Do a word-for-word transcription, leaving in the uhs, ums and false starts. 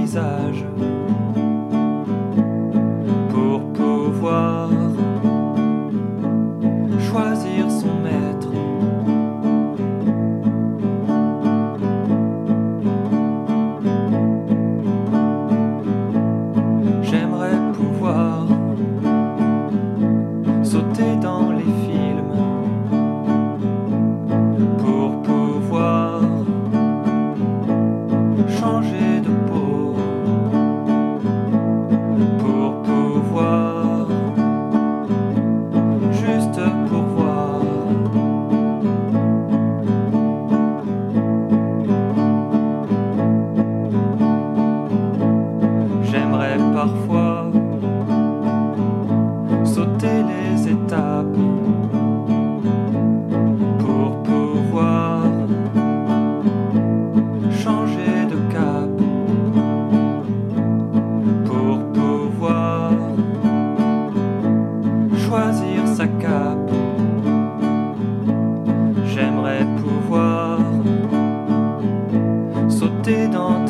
paysage pour pouvoir choisir son maître. J'aimerais pouvoir sauter dans les films pour pouvoir changer de peau, pour pouvoir juste pour voir. J'aimerais parfois sauter les étapes pour pouvoir changer de cap, pour pouvoir choisir sa cape. J'aimerais pouvoir sauter dans